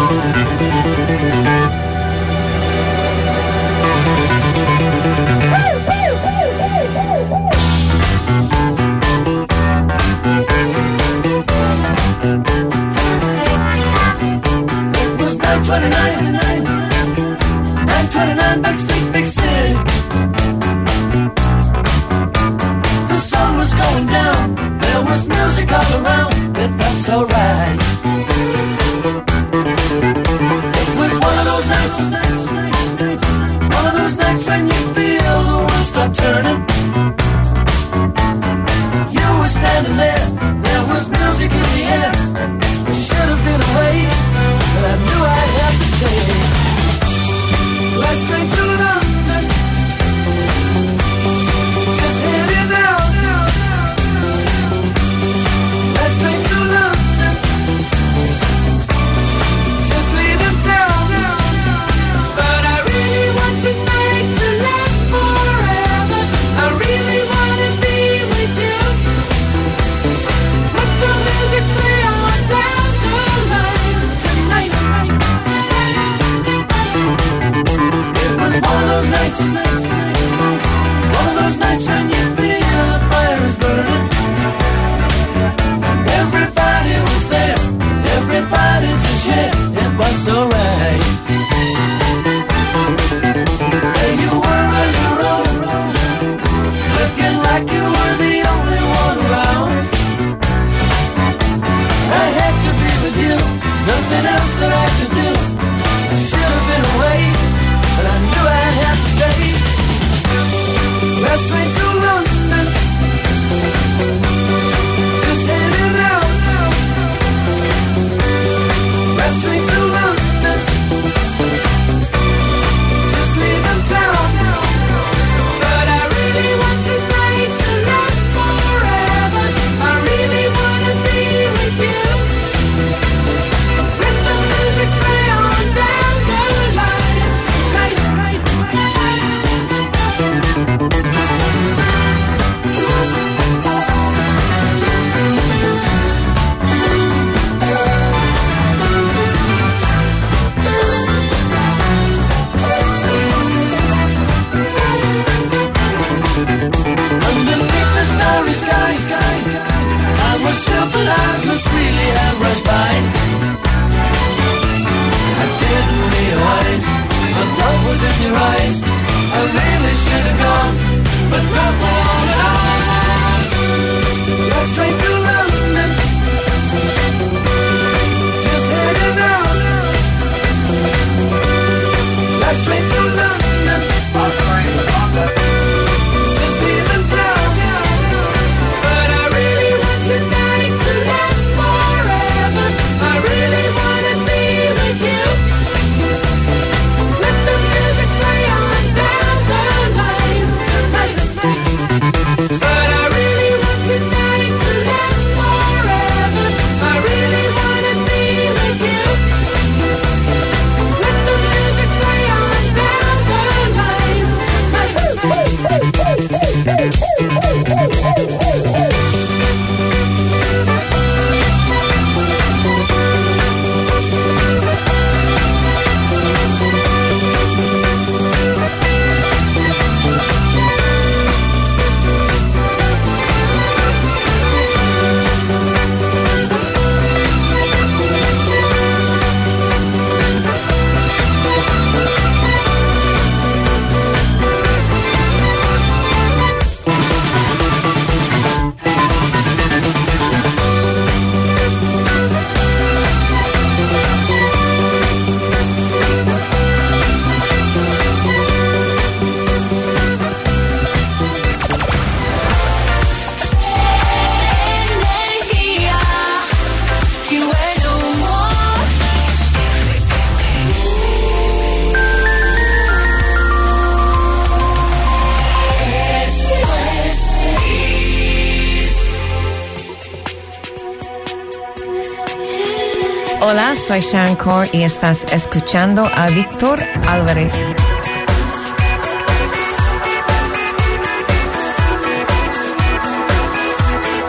Hola, soy Sharon Core y estás escuchando a Víctor Álvarez.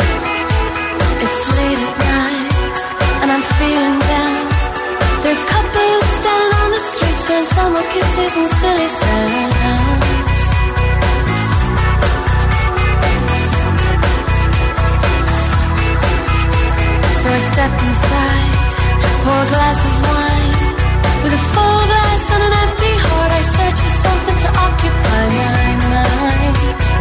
It's late at night and I'm feeling down. There are a couple turn summer kisses and silly sounds. So I stepped inside, pour a glass of wine. With a full glass and an empty heart, I search for something to occupy my mind.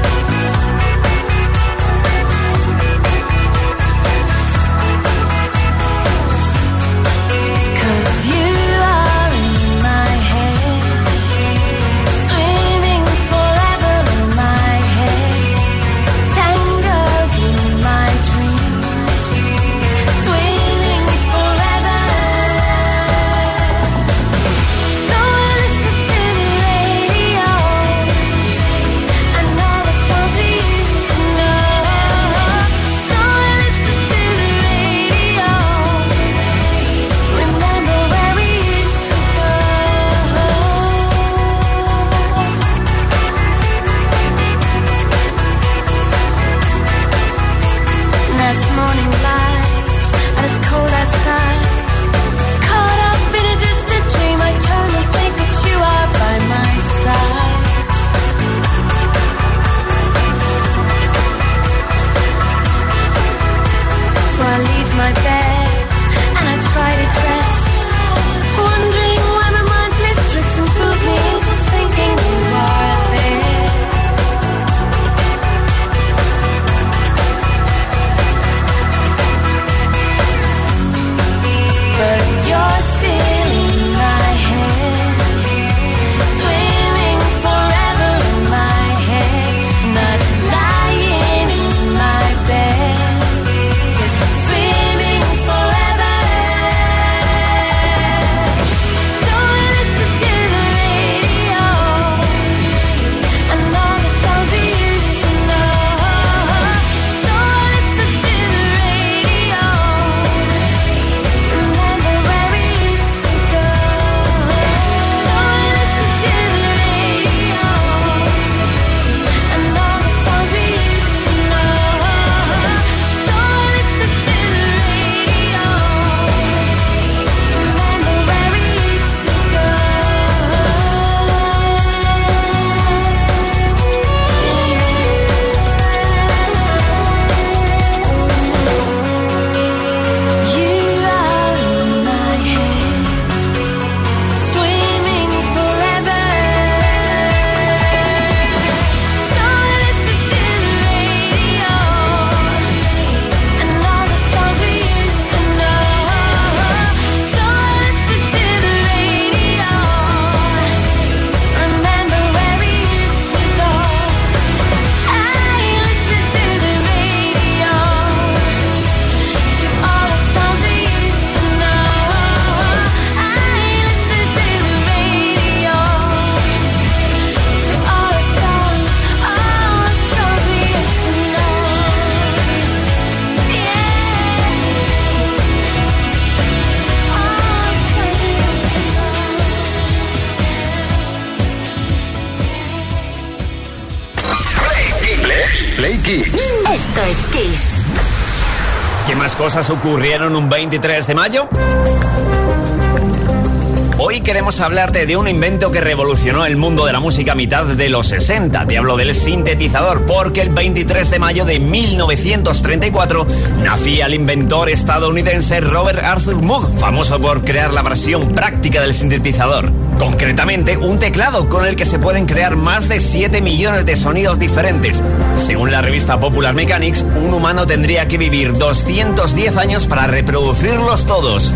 Esto es Kiss. ¿Qué más cosas ocurrieron un 23 de mayo? Hoy queremos hablarte de un invento que revolucionó el mundo de la música a mitad de los 60. Te hablo del sintetizador, porque el 23 de mayo de 1934 nacía el inventor estadounidense Robert Arthur Moog, famoso por crear la versión práctica del sintetizador. Concretamente, un teclado con el que se pueden crear más de 7 millones de sonidos diferentes. Según la revista Popular Mechanics, un humano tendría que vivir 210 años para reproducirlos todos.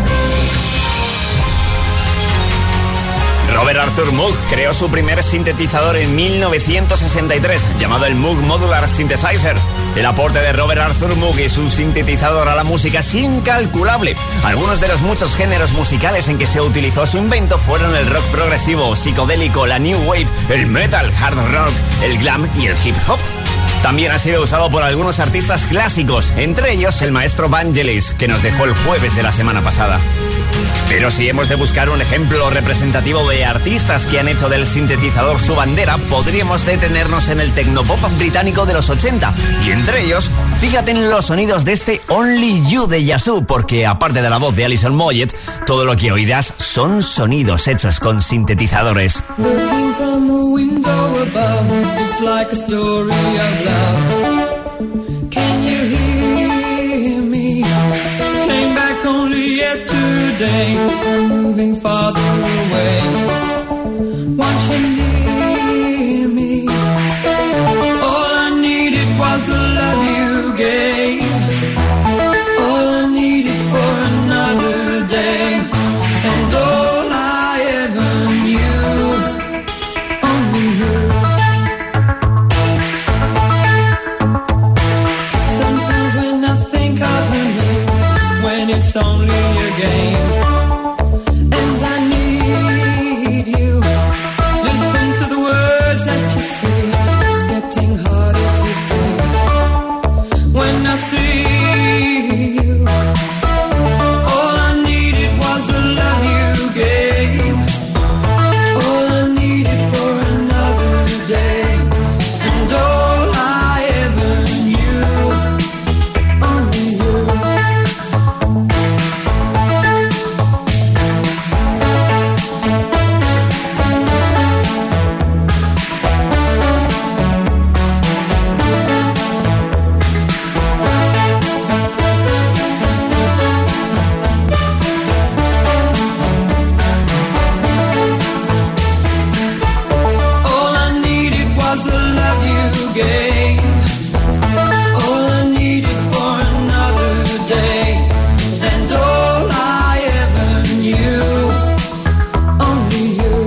Robert Arthur Moog creó su primer sintetizador en 1963, llamado el Moog Modular Synthesizer. El aporte de Robert Arthur Moog y su sintetizador a la música es incalculable. Algunos de los muchos géneros musicales en que se utilizó su invento fueron el rock progresivo, psicodélico, la new wave, el metal, hard rock, el glam y el hip hop. También ha sido usado por algunos artistas clásicos, entre ellos el maestro Vangelis, que nos dejó el jueves de la semana pasada. Pero si hemos de buscar un ejemplo representativo de artistas que han hecho del sintetizador su bandera, podríamos detenernos en el tecnopop británico de los 80. Y entre ellos, fíjate en los sonidos de este Only You de Yazoo, porque aparte de la voz de Alison Moyet, todo lo que oirás son sonidos hechos con sintetizadores. Looking from a window above, it's like a story of love. Can you hear me? Came back only yesterday, I'm moving farther away. Want you near me? All I needed was the love you gave. All I needed for another day, and all I ever knew, only you. Sometimes when I think of her name, when it's only a game, and I need you. Listen to the words that you say, it's getting harder to stay. When I see you, all I needed was the love you gave. All I needed for another day, and all I ever knew, only you. All I needed was the love you gave. All I needed for another day, and all I ever knew, only you.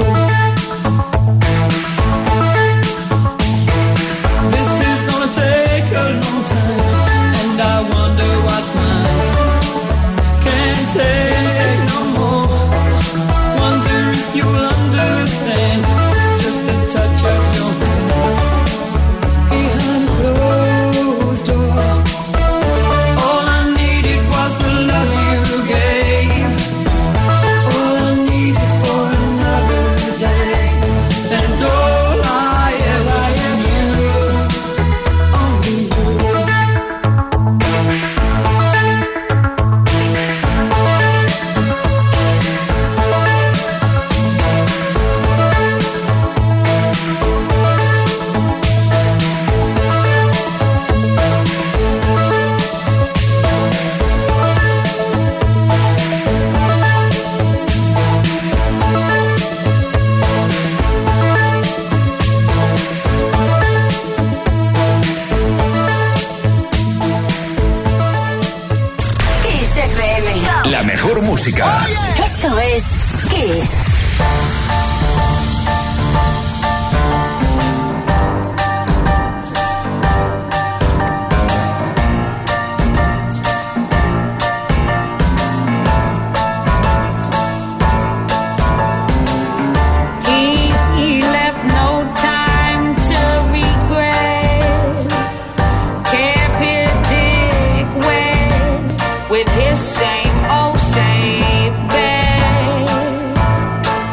This is gonna take a long time, and I wonder what's mine. Can't take no more. Wonder if you'll understand. It's just the touch of your hand behind a closed door. All I needed was the love you gave. All I needed for another day, and all I ever knew, only you. Kiss FM. La mejor música. Esto es Kiss. He left no time to regret. Kept his dick wet with his same old safe bet.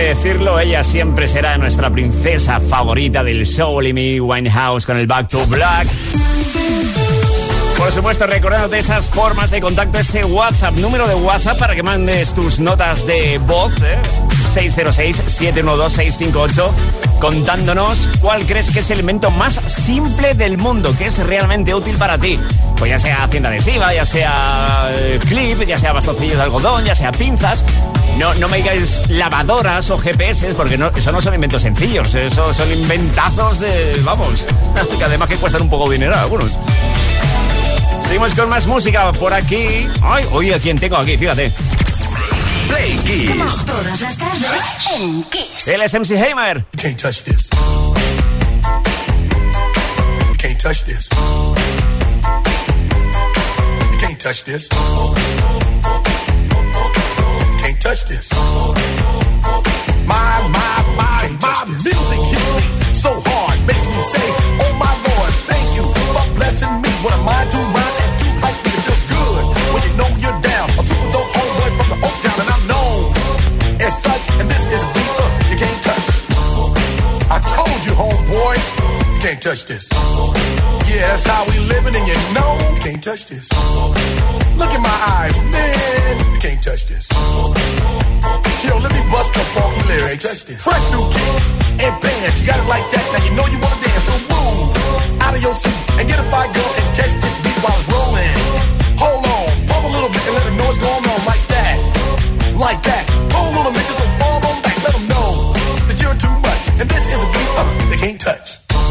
decirlo, ella siempre será nuestra princesa favorita del soul, Amy Winehouse con el Back to Black. Por supuesto, recordándote esas formas de contacto, ese WhatsApp, número de WhatsApp para que mandes tus notas de voz, 606-712-658, contándonos cuál crees que es el invento más simple del mundo, que es realmente útil para ti. Pues ya sea cinta adhesiva, ya sea clip, ya sea bastoncillos de algodón, ya sea pinzas. No me digáis lavadoras o GPS, porque eso no son inventos sencillos, eso son inventazos de, vamos, que además que cuestan un poco de dinero algunos. Seguimos con más música por aquí. Ay, oye, ¿a quién tengo aquí? Fíjate. Play Kiss. Todas las tardes en Kiss. Él es MC Hammer. You can't touch this. You can't touch this. You can't touch this. You can't touch this. My music hits me so hard, makes me say, oh my Lord, thank you for blessing me. What am I to rhyme and too hype me? It feels good when you know you're down. A super dope homeboy from the Oak Town, and I'm known as such. And this is a beat you can't touch. I told you, homeboy, you can't touch this. Yeah, that's how we living, and you know you can't touch this. Look in my eyes, man, you can't touch this. Yo, let me bust the funky lyrics. Fresh new kicks and bands, you got it like that. Now you know you wanna dance, so move out of your seat and get a fire girl and catch this beat while it's rolling. Hold on, pump a little bit and let them know what's going on like that, like that. Hold on a minute, just don't fall on back. Let them know that you're too much, and this is a beat they can't touch.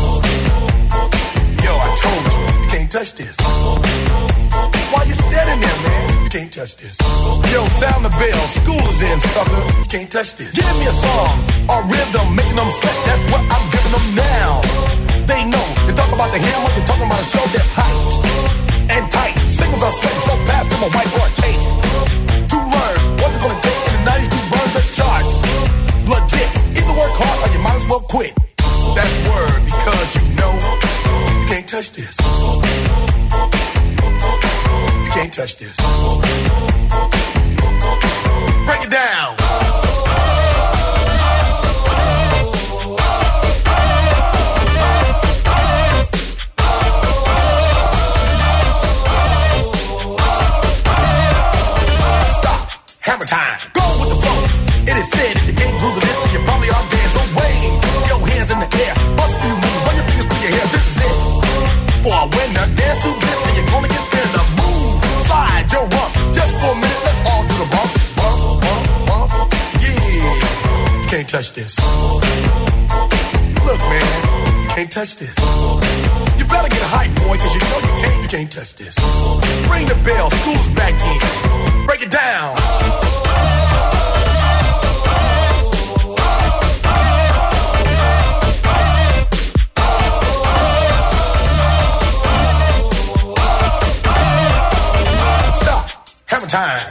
Yo, I told you can't touch this. Why you standing there, man? You can't touch this. Yo, sound the bell, school is in, sucker. You can't touch this. Give me a song, a rhythm, making them sweat. That's what I'm giving them now. They know. You talk about the hammer, you're talking about a show that's hyped and tight. Singles are sweating so fast, I'm a whiteboard tape. To learn what's it gonna take in the 90s to burn the charts. Legit. Either work hard or you might as well quit. That's word, because you know you can't touch this. You can't touch this. Break it down. Stop. Hammer time. Go with the flow. It is said if you can't groove this, then you probably are dead. So wave your hands in the air. Bust a few moves. Run your fingers through your hair. This is it. For a winner, dance to this, and you're gonna get there. The move. Slide your rump. Just for a minute, let's all do the bump. Bump, bump, bump. Yeah. You can't touch this. Look, man. You can't touch this. You better get hype, boy, cause you know you can't touch this. Ring the bell. School's back in. Break it down. Hammer time.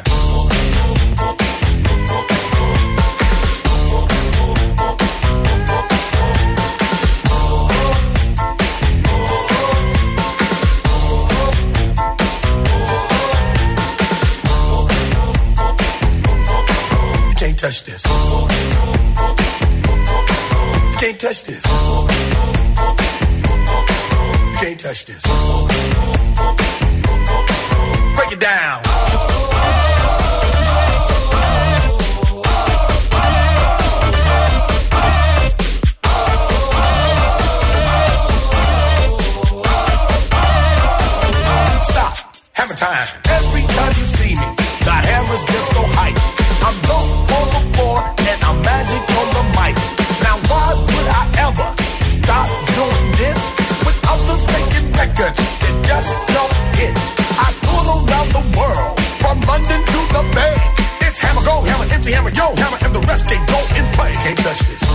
You can't touch this. You can't touch this. You can't touch this. Break it down. Hammer time. Every time you see me, the hammer's just so hype. I'm low on the floor and I'm magic on the mic. Now why would I ever stop doing this with others making records that just don't hit? I tour around the world, from London to the Bay. It's hammer, go hammer, empty hammer, yo hammer, and the rest can go in play. You can't touch this.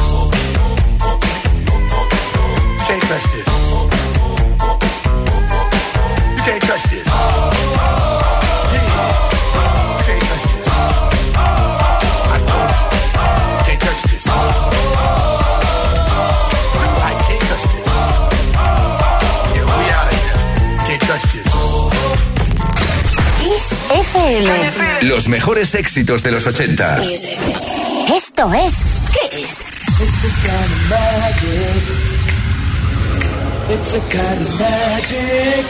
You can't touch this. You can't touch this. FM. Los mejores éxitos de los 80. Esto es Kiss. It's a kind of magic. It's a kind of magic.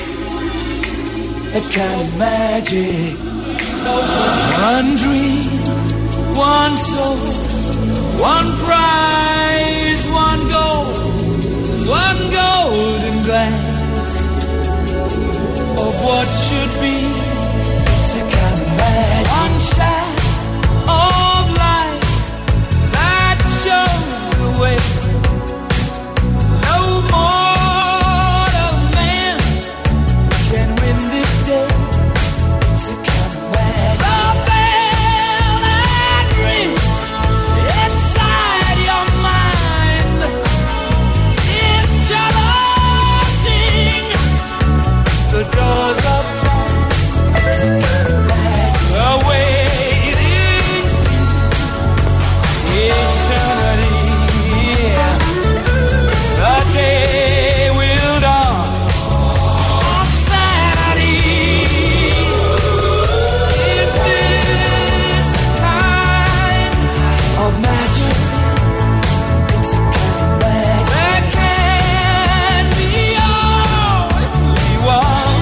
A kind of magic. One dream, one soul, one prize, one golden glance of what should be. It's a kind of magic. One shaft of light that shows the way. No mortal man can win this day. It's a kind of magic. The bell that rings inside your mind is challenging the doors of time. It's a kind of magic. The waiting seems eternity. Yeah. The day will dawn on Saturday. Is this kind of magic? It's a kind of magic. There can be only one.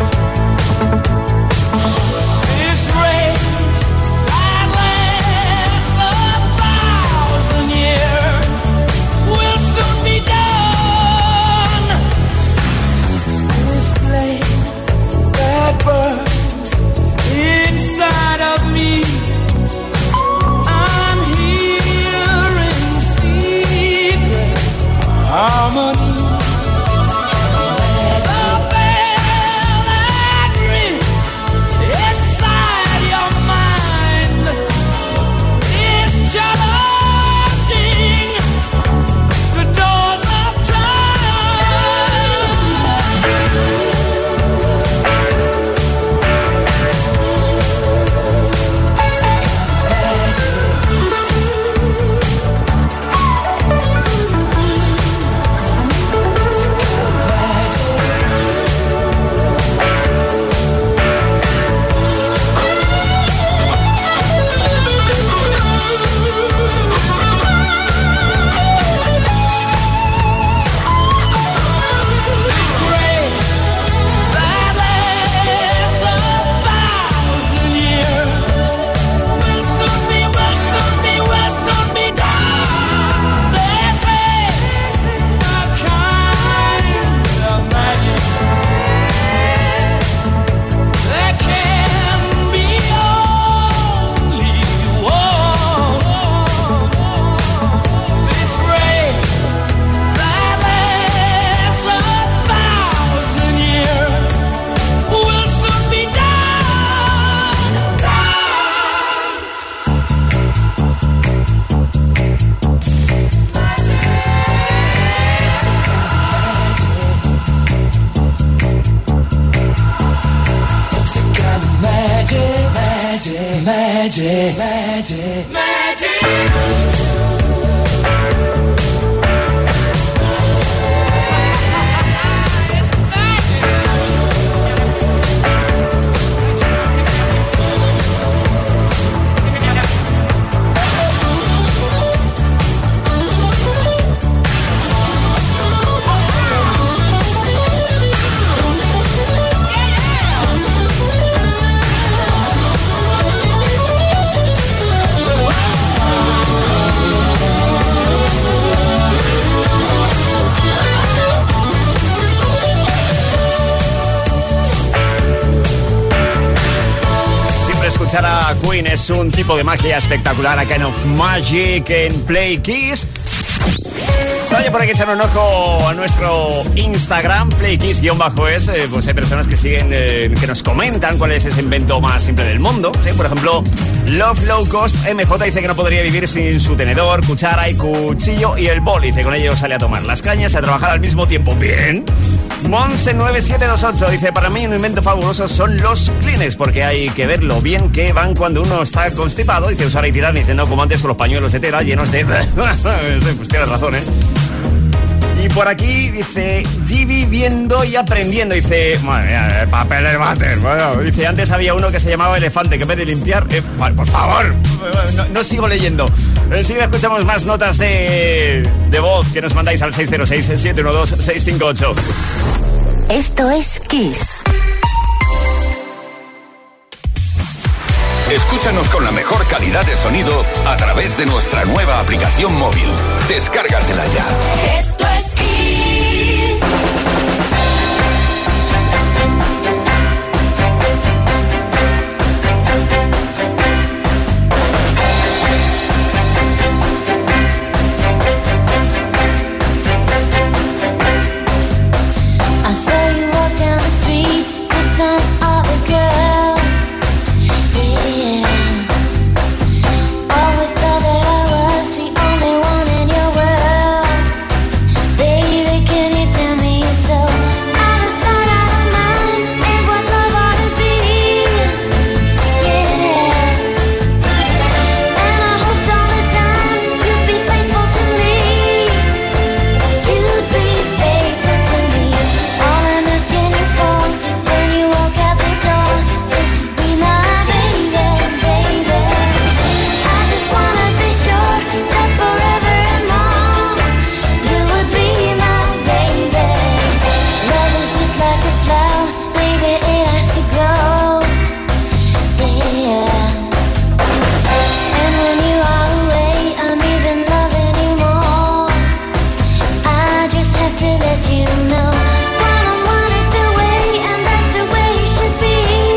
This race that lasts 1,000 years will soon be done. This flame that burns inside of me, I'm hearing secret harmony. The bell that rings inside your mind is challenging the doors of time. It's a kind of magic. It's a kind of magic. This rain that lasts 1,000 years will soon be done. This is a kind of magic. There can be only one. This rain that lasts 1,000 years will soon be done. It's a kind of magic, magic, magic, magic, magic. Escuchar a Queen es un tipo de magia espectacular, a Kind of Magic en Play Kiss. Oye, por aquí echar un ojo a nuestro Instagram, playkiss_es. Pues hay personas que siguen, que nos comentan cuál es ese invento más simple del mundo. ¿Sí? Por ejemplo, Love Low Cost MJ dice que no podría vivir sin su tenedor, cuchara y cuchillo y el bol. Dice, con ello sale a tomar las cañas y a trabajar al mismo tiempo. Bien. Monse9728 dice, para mí un invento fabuloso son los Kleenex, porque hay que ver lo bien que van cuando uno está constipado. Dice, usar y tirar, dice, no como antes con los pañuelos de tela llenos de... Pues tienes razón, ¿eh? Y por aquí dice Gibi viendo y aprendiendo. Dice, madre mía, papel de váter. Bueno, dice, antes había uno que se llamaba Elefante, que en vez de limpiar, por favor, no sigo leyendo. Enseguida escuchamos más notas de voz que nos mandáis al 606-712-658. Esto es Kiss. Escúchanos con la mejor calidad de sonido a través de nuestra nueva aplicación móvil. Descárgatela ya. Esto es Kiss. I saw you walk down the street with some other girl. Yeah. Always thought that I was the only one in your world. Baby, can you tell me so? Out of sight, out of mind, ain't what love ought to be. Yeah. And I hoped all the time you'd be faithful to me. You'd be faithful to me. All I'm asking you for when you walk out the door is to be my baby, baby. I just wanna be sure that forever and more you would be my baby. Love is just like a flower, baby, it has to grow. Yeah. And when you are away, I'm even loving you more. I just have to let you know one-on-one is the way, and that's the way it should be.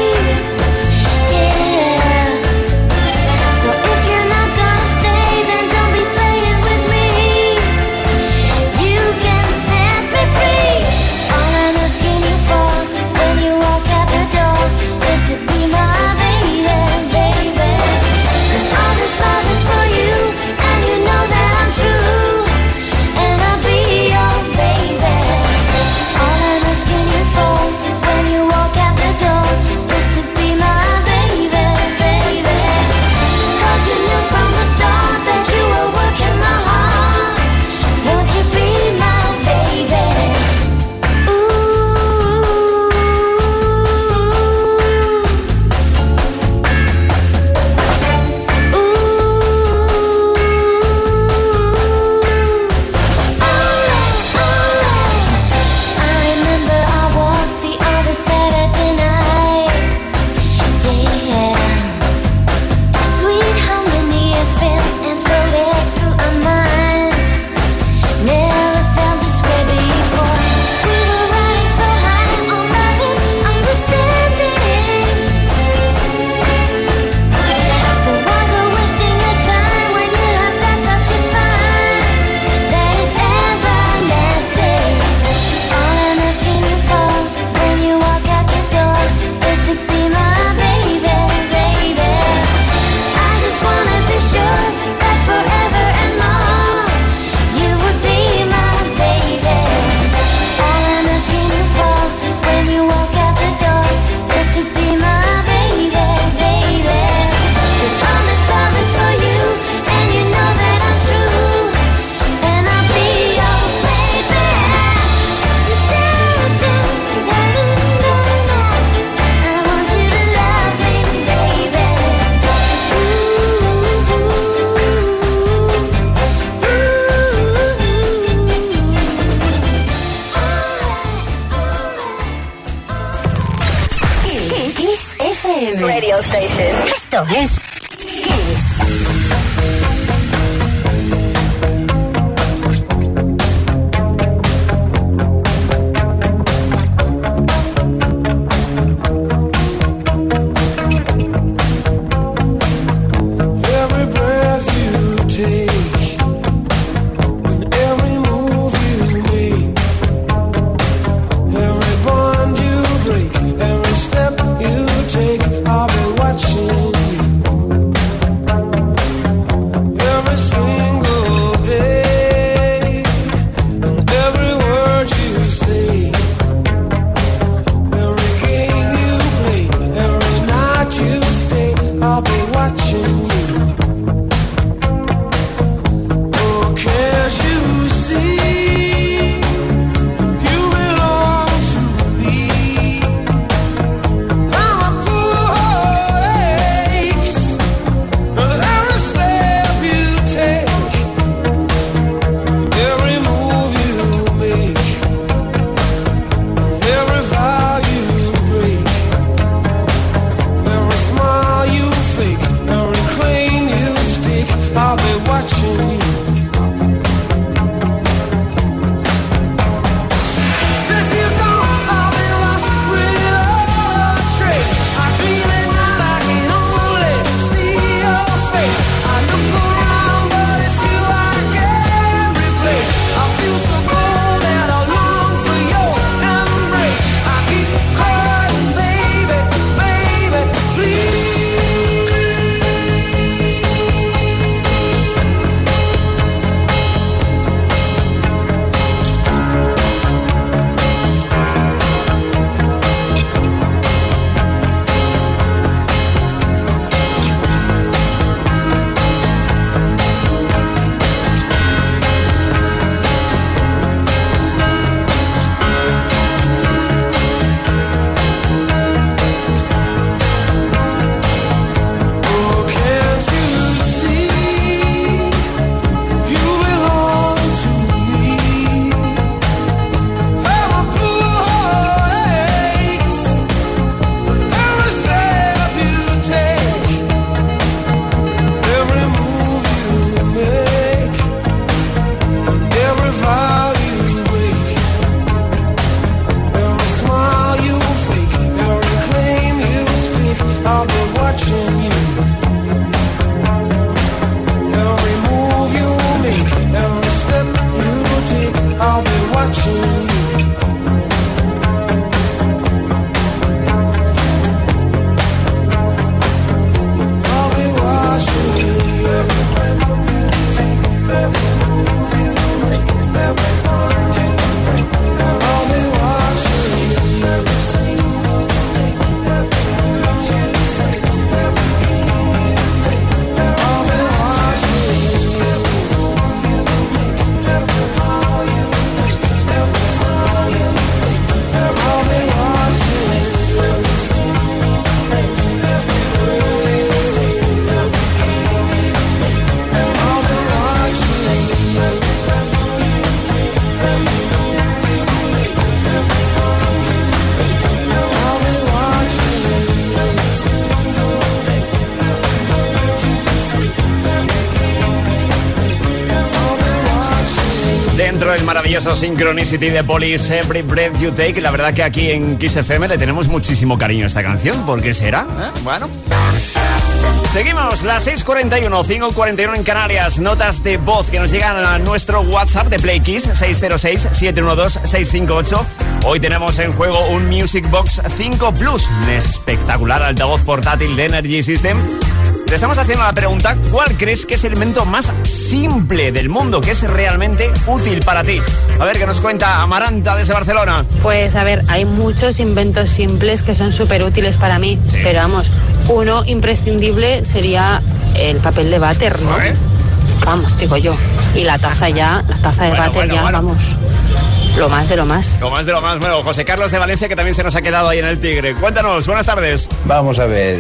Yeah. So if you're not gonna stay, then don't be playing with me. You can set me free. All I'm asking you for when you walk out the door is to be my baby, baby. 'Cause all this love is for you, and you know that I'm true, and I'll be your baby. All I'm asking you for when you walk out the door is to be my baby, baby. 'Cause you knew from the start that you were working my heart. Won't you be my baby? Ooh. I remember I walked the other Saturday night. Yeah. Sweet how many years fell and floated through our minds. Never felt this way before. We were riding so high on love and understanding. So why go wasting your time when you have that touch of fire that is everlasting? All I'm asking you for when you walk out the door is to be my baby, baby. I just wanna be sure that forever and more you would be my baby. All I'm asking you for when you walk out the door is to be my baby, baby. 'Cause all this love is for you, and you know that I'm true, and I'll be your baby. I want you to love me, baby. Kiss FM Radio Station. Esto es Kiss. Every breath you take and every move you make, every bond you break, every step you take, I'll be watching you. 4, el maravilloso Synchronicity de Police, Every Breath You Take. La verdad que aquí en Kiss FM le tenemos muchísimo cariño a esta canción. ¿Por qué será? Bueno. Seguimos, las 6:41, 5:41 en Canarias. Notas de voz que nos llegan a nuestro WhatsApp de Play Kiss, 606-712-658. Hoy tenemos en juego un Music Box 5 Plus, un espectacular altavoz portátil de Energy System. Te estamos haciendo la pregunta, ¿cuál crees que es el elemento más simple del mundo, que es realmente útil para ti? A ver, ¿qué nos cuenta Amaranta desde Barcelona? Pues a ver, hay muchos inventos simples que son súper útiles para mí, sí. Pero vamos, uno imprescindible sería el papel de váter, ¿no? Vamos, digo yo. Y la taza ya, la taza de váter ya, vamos. Lo más de lo más. Lo más de lo más. Bueno, José Carlos de Valencia, que también se nos ha quedado ahí en el Tigre. Cuéntanos, buenas tardes. Vamos a ver.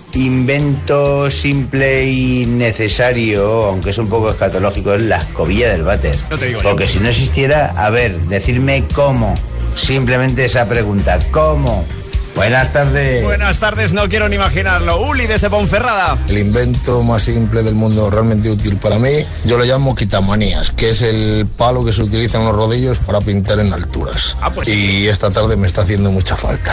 Invento simple y necesario, aunque es un poco escatológico, es la escobilla del váter. No te digo yo. Porque si no existiera, a ver, decirme cómo. Simplemente esa pregunta, ¿cómo? Buenas tardes. Buenas tardes, no quiero ni imaginarlo. Uli desde Ponferrada. El invento más simple del mundo, realmente útil para mí, yo lo llamo quitamanías, que es el palo que se utiliza en los rodillos para pintar en alturas. Pues y esta tarde me está haciendo mucha falta.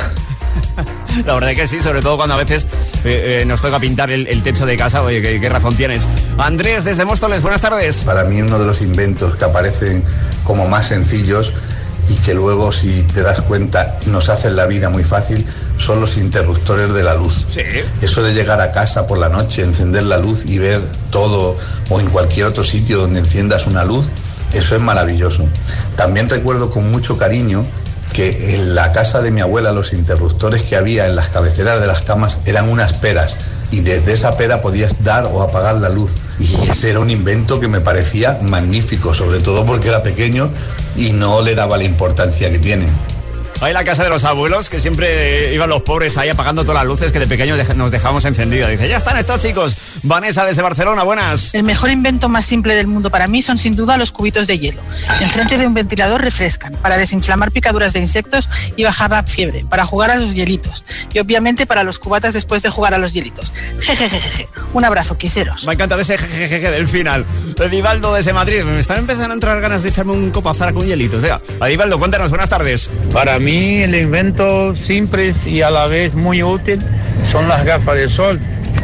La verdad que sí, sobre todo cuando a veces nos toca pintar el techo de casa. Oye, qué razón tienes. Andrés desde Móstoles, buenas tardes. Para mí uno de los inventos que aparecen como más sencillos y que luego, si te das cuenta, nos hacen la vida muy fácil, son los interruptores de la luz. Sí. Eso de llegar a casa por la noche, encender la luz y ver todo, o en cualquier otro sitio donde enciendas una luz, eso es maravilloso. También recuerdo con mucho cariño que en la casa de mi abuela los interruptores que había en las cabeceras de las camas eran unas peras, y desde esa pera podías dar o apagar la luz, y ese era un invento que me parecía magnífico, sobre todo porque era pequeño y no le daba la importancia que tiene. Ahí la casa de los abuelos, que siempre iban los pobres ahí apagando todas las luces que de pequeños nos dejábamos encendidas. Dice, ya están estos chicos. Vanessa desde Barcelona, buenas. El mejor invento más simple del mundo para mí son sin duda los cubitos de hielo. Enfrente de un ventilador refrescan, para desinflamar picaduras de insectos y bajar la fiebre, para jugar a los hielitos. Y obviamente para los cubatas después de jugar a los hielitos. Jejejeje. Un abrazo, quiseros. Me ha encantado ese jejejeje del final. Edivaldo desde Madrid. Me están empezando a entrar ganas de echarme un copazara con hielitos. Venga, Edivaldo, cuéntanos, buenas tardes. Para mí el invento simple y a la vez muy útil son las gafas de sol,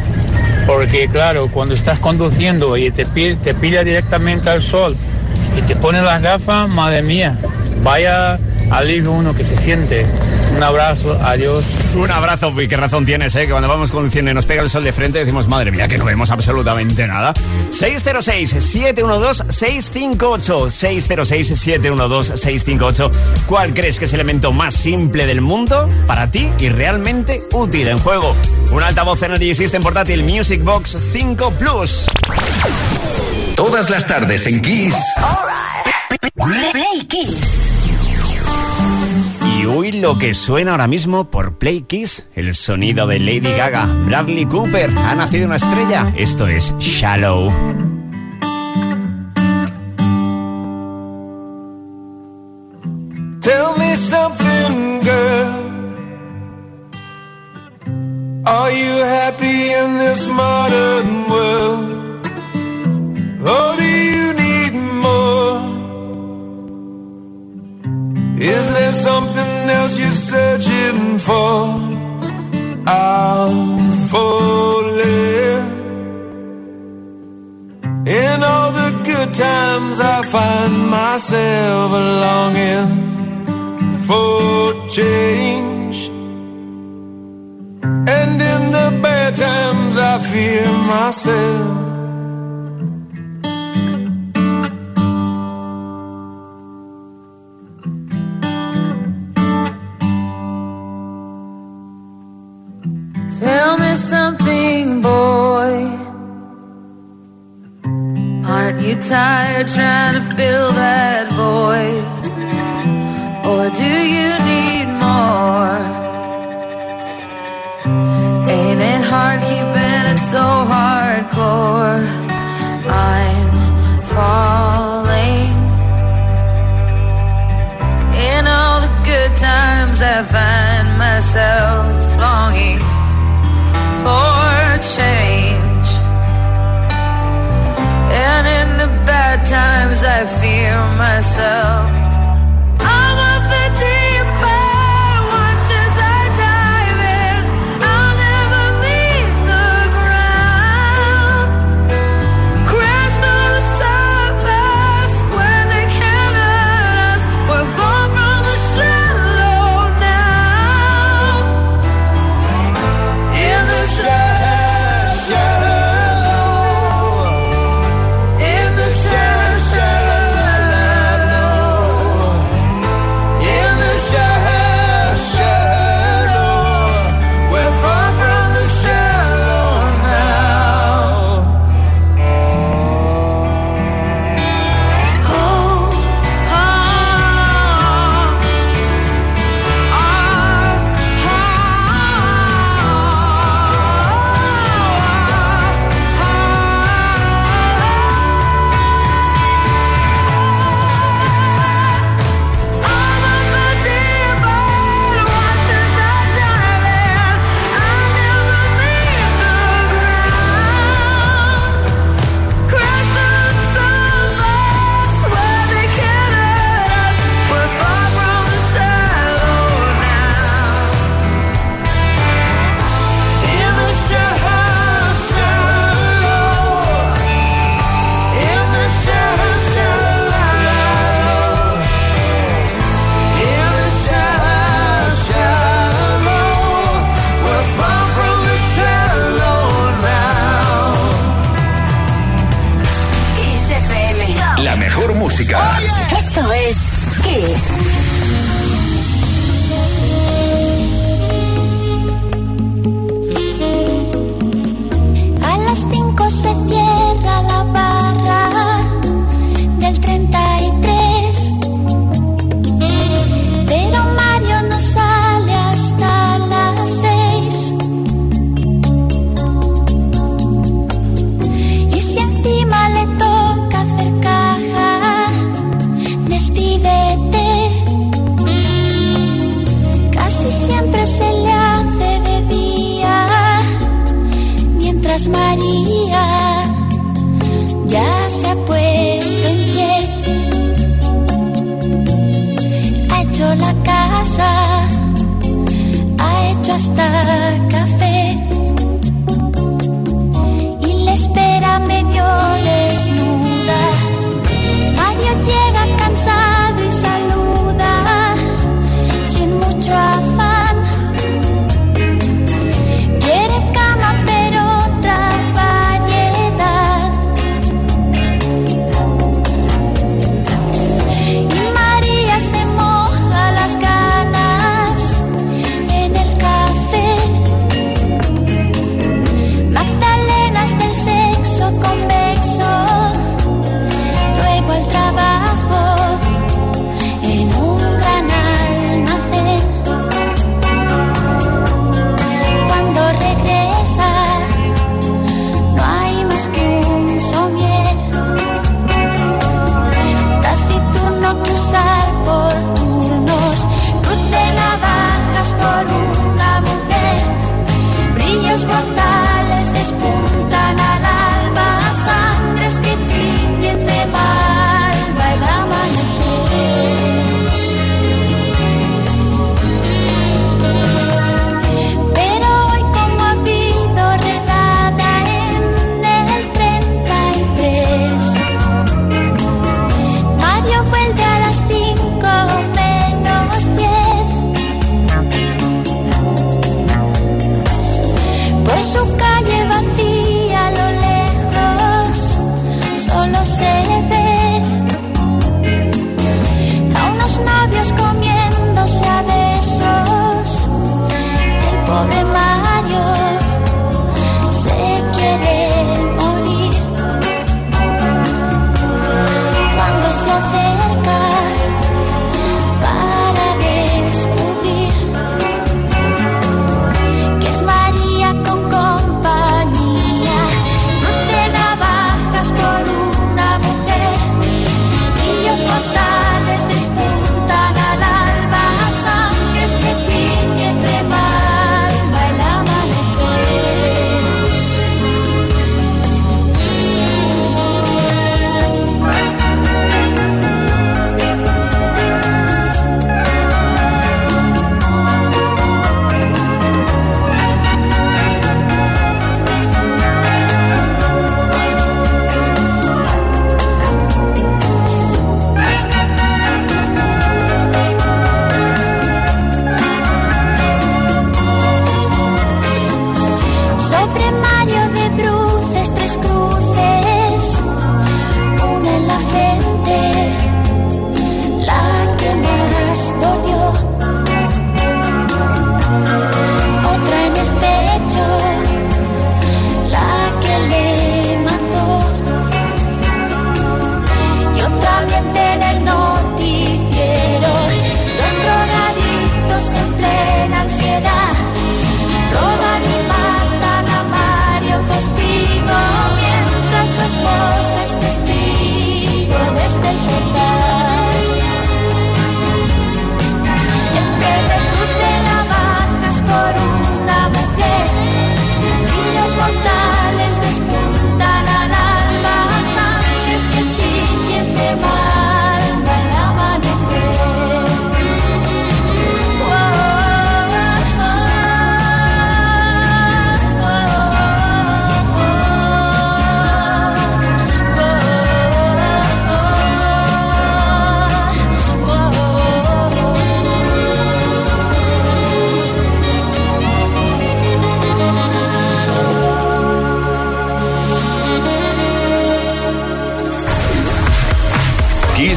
porque claro, cuando estás conduciendo y te pilla directamente al sol y te pones las gafas, madre mía, vaya alivio uno que se siente. Un abrazo, adiós. Un abrazo, y qué razón tienes, que cuando vamos conduciendo y nos pega el sol de frente decimos, madre mía, que no vemos absolutamente nada. 606-712-658 606-712-658. ¿Cuál crees que es el elemento más simple del mundo para ti y realmente útil? En juego un altavoz Energy System portátil Music Box 5 Plus. Todas las tardes en Kiss. Play Kiss. Y hoy lo que suena ahora mismo por Play Kiss, el sonido de Lady Gaga. Bradley Cooper, ha nacido una estrella. Esto es Shallow. Tell me something, girl. Are you happy in this modern world? Or do you need more? Is there something else you're searching for? I'm falling. In all the good times I find myself longing for change, and in the bad times I fear myself. Tell me something, boy. Aren't you tired trying to fill that void? Or do you need more? Ain't it hard keeping it so hardcore? I'm falling. In all the good times I find myself longing for change, and in the bad times I fear myself. myself. I'm of the deep end, watch as I dive in. I'll never leave the ground. Crash through the surface where they can't hurt us. We're far from the shallow now. In the shallow, in the shallow, in the shallow, we're far from the shallow now. Oh, La mejor música. Esto es Kiss. A las 5 se cierra la barra del 33, pero Mario no sale hasta las 6. Y si encima le toca hacer caja, despídete. Casi siempre se le hace de día, mientras María ya se ha puesto en pie. Ha hecho la casa, ha hecho hasta café y le espera medio desnuda. Mario llega cansado y saluda sin mucho afán. Quiere cama pero otra variedad. Y María se moja las ganas en el café. Magdalenas del sexo convexo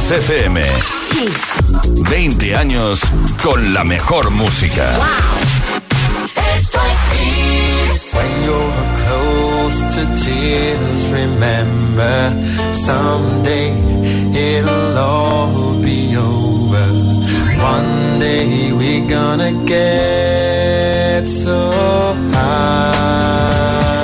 Kiss FM. Kiss. 20 años con la mejor música. Esto es Kiss. When you're close to tears, remember someday it'll all be over. One day we're gonna get so high.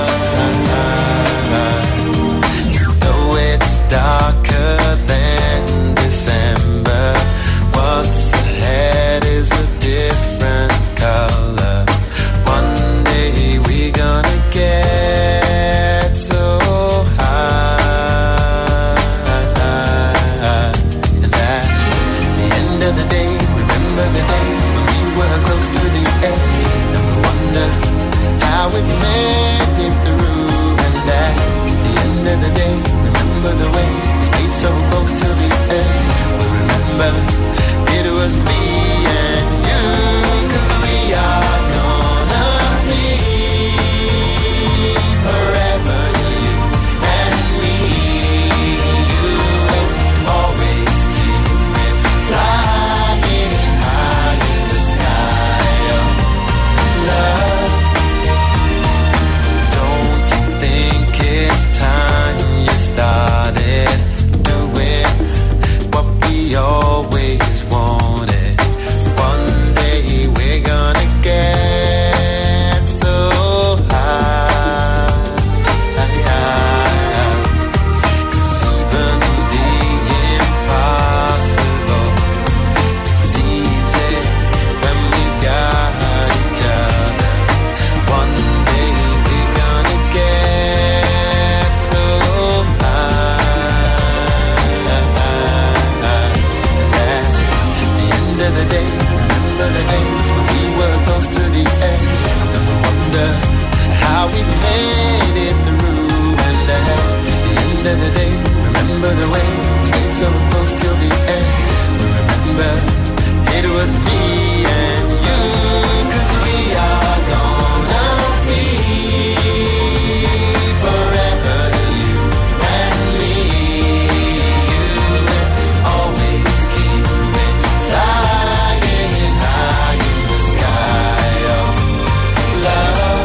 Though it's darker than December, what's ahead is a different color. One day we're gonna get so high. And at the end of the day, remember the days when we were close to the edge, and we wonder how we made it through. And at the end of the day, remember the way we stayed so close to the end. We remember it was me and you, 'cause we are gonna be forever, you and me. You will always keep me flying high in the sky of love. Don't you think it's time you started doing what we always wanted? One day we're gonna get so high. 'Cause even the impossible is easy when we got each other. One day we're gonna get so high. And at the end of the day, remember the days when we were close to the edge, and we wonder how we made it through. And at the end of the day, remember the way we stayed so close till the end. We remember it was me and you, 'cause we are gonna be forever, you and me. You will always keep me flying high in the sky of love.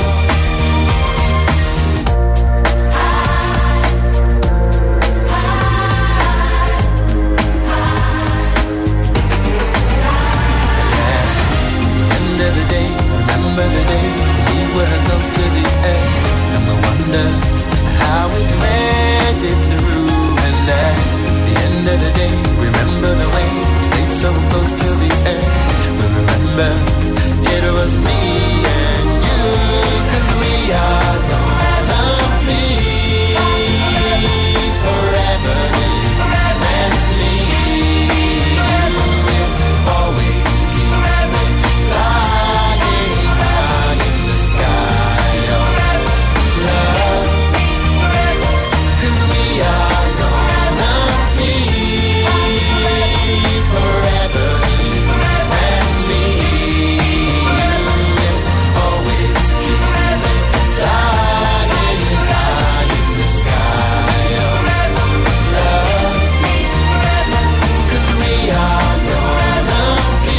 End of the day, remember the days when we were close to the edge, and we wonder how we made it through. And at the end of the day, remember the way we stayed so close till the end. We remember it was me and you, 'cause we are gonna be forever, you and me. You will always keep me flying high in the sky of love. 'Cause we are gonna be forever, you and me. You will always keep me flying high in the sky of love. 'Cause we are gonna be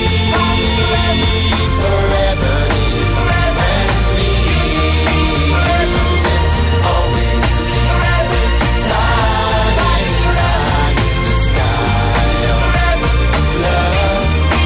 forever, you and me. You will always keep me flying high in the sky of love.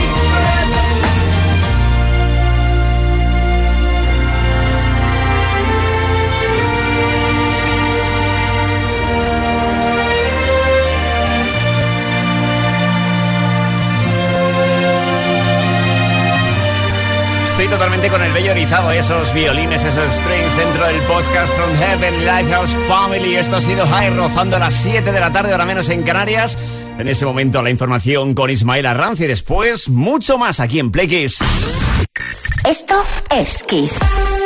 Estoy totalmente con el vello erizado, esos violines, esos strings dentro del podcast From Heaven, Lifehouse Family. Esto ha sido High, rozando las 7 de la tarde, ahora menos en Canarias. En ese momento la información con Ismael Arranz y después mucho más aquí en Play Kiss. Esto es Kiss.